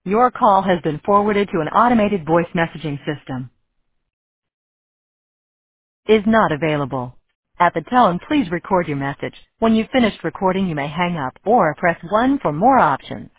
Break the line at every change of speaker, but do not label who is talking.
Your call has been forwarded to an automated voice messaging system. Is not available. At the tone, please record your message. When you've finished recording, you may hang up or press 1 for more options.